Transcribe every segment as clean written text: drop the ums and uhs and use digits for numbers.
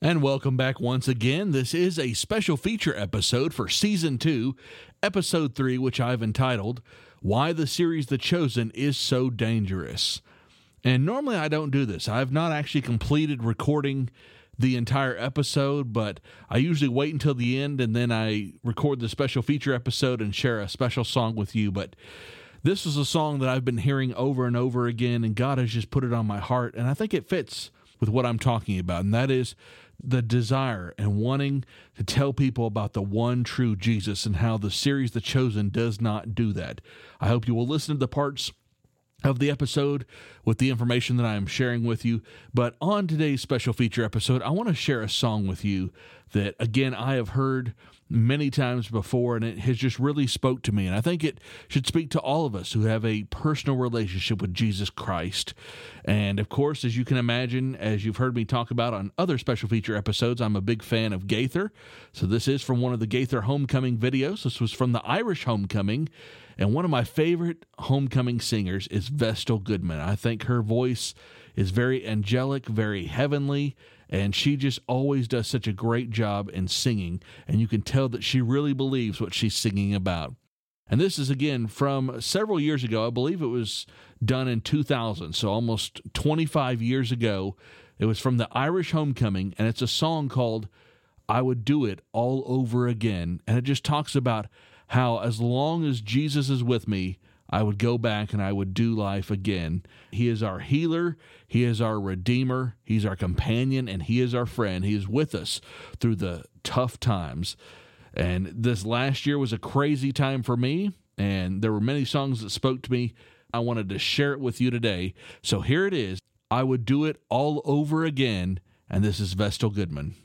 And welcome back once again. This is a special feature episode for Season 2, Episode 3, which I've entitled, Why the Series The Chosen is So Dangerous. And normally I don't do this. I've not actually completed recording the entire episode, but I usually wait until the end and then I record the special feature episode and share a special song with you. But this is a song that I've been hearing over and over again, and God has just put it on my heart, and I think it fits with what I'm talking about, and that is the desire and wanting to tell people about the one true Jesus and how the series The Chosen does not do that. I hope you will listen to the parts of the episode with the information that I am sharing with you. But on today's special feature episode, I want to share a song with you that, again, I have heard many times before, and it has just really spoke to me. And I think it should speak to all of us who have a personal relationship with Jesus Christ. And of course, as you can imagine, as you've heard me talk about on other special feature episodes, I'm a big fan of Gaither. So this is from one of the Gaither homecoming videos. This was from the Irish homecoming. And one of my favorite homecoming singers is Vestal Goodman. I think her voice is very angelic, very heavenly, and she just always does such a great job in singing, and you can tell that she really believes what she's singing about. And this is, again, from several years ago. I believe it was done in 2000, so almost 25 years ago. It was from the Irish homecoming, and it's a song called I Would Do It All Over Again, and it just talks about how as long as Jesus is with me, I would go back and I would do life again. He is our healer. He is our redeemer. He's our companion, and he is our friend. He is with us through the tough times. And this last year was a crazy time for me, and there were many songs that spoke to me. I wanted to share it with you today. So here it is. I Would Do It All Over Again, and this is Vestal Goodman.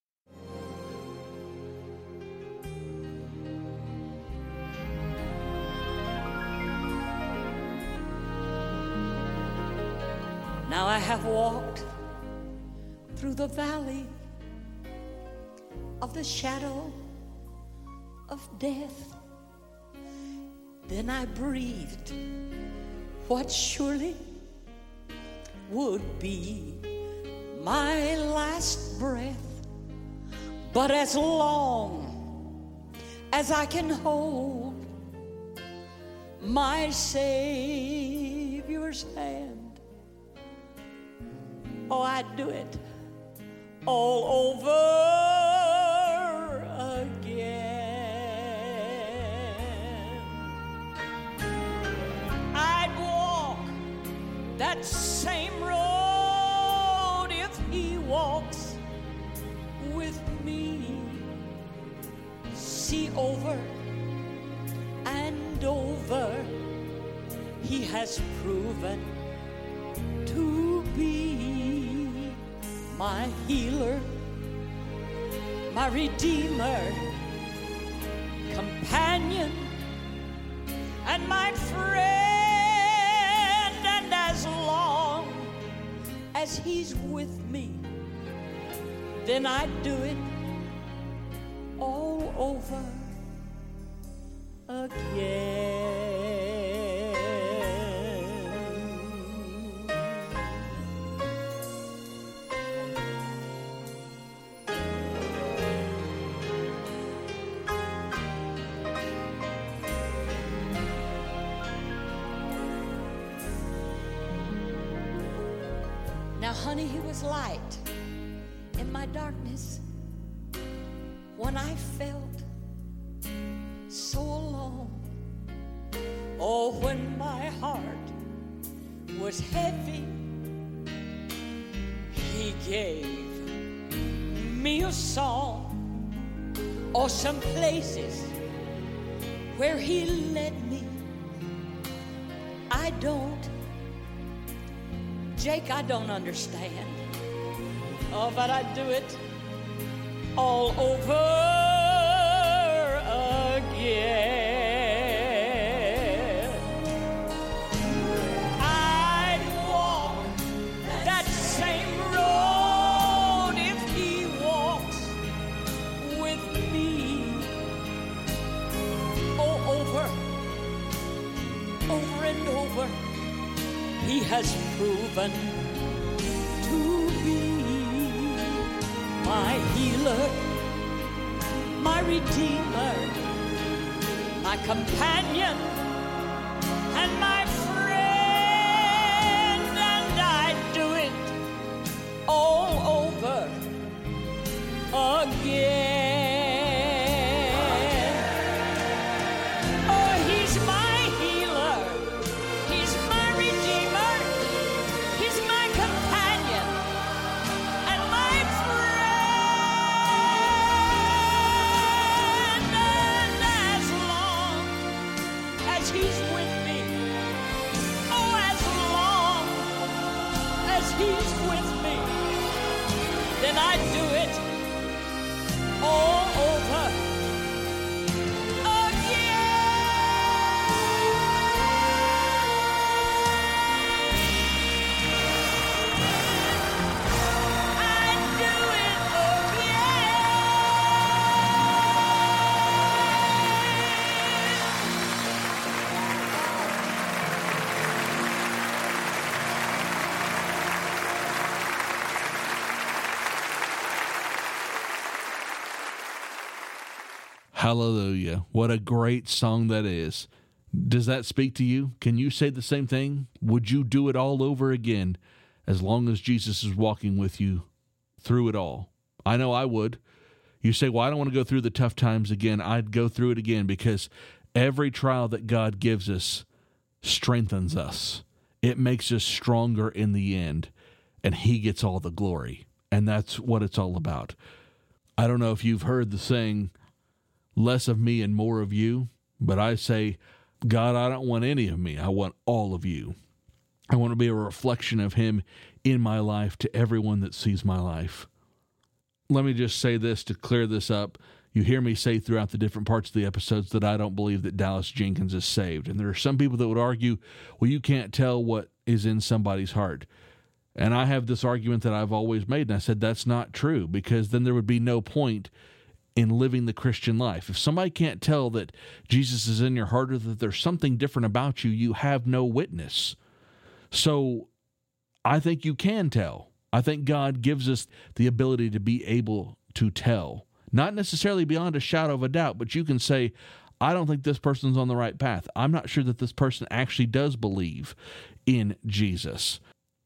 Now I have walked through the valley of the shadow of death. Then I breathed what surely would be my last breath. But as long as I can hold my Savior's hand, oh, I'd do it all over again. I'd walk that same road if he walks with me. See, over and over, he has proven to be my healer, my redeemer, companion, and my friend. And as long as he's with me, then I do it all over again. Now, honey, he was light in my darkness when I felt so alone. Oh, when my heart was heavy, he gave me a song. Or some places where he led me, Jake, I don't understand. Oh, but I do it all over again. I'd walk that same road if he walks with me. Oh, over and over, he has proven to be my my healer, my redeemer, my companion, and my friend, and I'd do it all over again. Oh, he's my healer, he's my redeemer, he's my companion, and my friend. And as long as he's with me, oh, as long as he's with me, then I do it all over again. I do it Hallelujah. What a great song that is. Does that speak to you? Can you say the same thing? Would you do it all over again as long as Jesus is walking with you through it all? I know I would. You say, well, I don't want to go through the tough times again. I'd go through it again because every trial that God gives us strengthens us. It makes us stronger in the end, and He gets all the glory. And that's what it's all about. I don't know if you've heard the saying, less of me and more of you, but I say, God, I don't want any of me. I want all of you. I want to be a reflection of Him in my life to everyone that sees my life. Let me just say this to clear this up. You hear me say throughout the different parts of the episodes that I don't believe that Dallas Jenkins is saved. And there are some people that would argue, well, you can't tell what is in somebody's heart. And I have this argument that I've always made, and I said that's not true, because then there would be no point in living the Christian life. If somebody can't tell that Jesus is in your heart or that there's something different about you, you have no witness. So I think you can tell. I think God gives us the ability to be able to tell. Not necessarily beyond a shadow of a doubt, but you can say, I don't think this person's on the right path. I'm not sure that this person actually does believe in Jesus.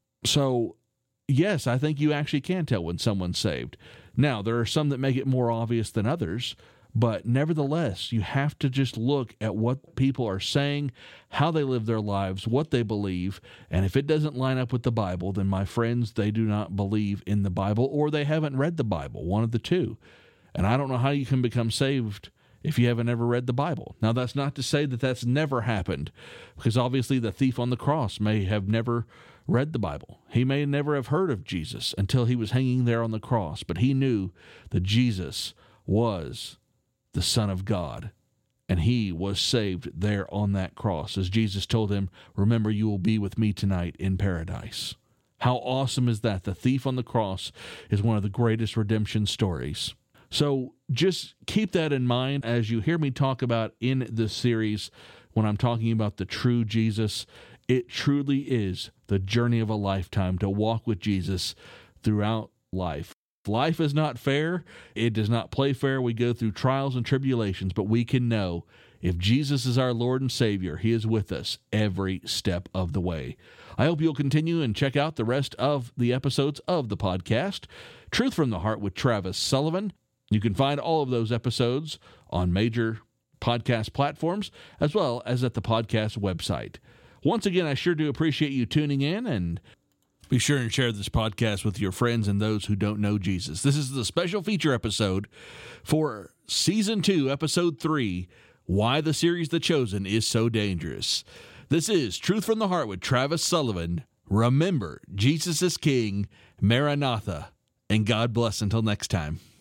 So yes, I think you actually can tell when someone's saved. Now, there are some that make it more obvious than others, but nevertheless, you have to just look at what people are saying, how they live their lives, what they believe, and if it doesn't line up with the Bible, then my friends, they do not believe in the Bible, or they haven't read the Bible, one of the two. And I don't know how you can become saved if you haven't ever read the Bible. Now, that's not to say that that's never happened, because obviously the thief on the cross may have never read the Bible. He may never have heard of Jesus until he was hanging there on the cross, but he knew that Jesus was the Son of God, and he was saved there on that cross. As Jesus told him, remember, you will be with me tonight in paradise. How awesome is that? The thief on the cross is one of the greatest redemption stories. So just keep that in mind as you hear me talk about in this series when I'm talking about the true Jesus. It truly is the journey of a lifetime to walk with Jesus throughout life. Life is not fair. It does not play fair. We go through trials and tribulations, but we can know if Jesus is our Lord and Savior, He is with us every step of the way. I hope you'll continue and check out the rest of the episodes of the podcast, Truth from the Heart with Travis Sullivan. You can find all of those episodes on major podcast platforms, as well as at the podcast website. Once again, I sure do appreciate you tuning in, and be sure and share this podcast with your friends and those who don't know Jesus. This is the special feature episode for Season 2, Episode 3, Why the Series The Chosen is So Dangerous. This is Truth from the Heart with Travis Sullivan. Remember, Jesus is King, Maranatha, and God bless until next time.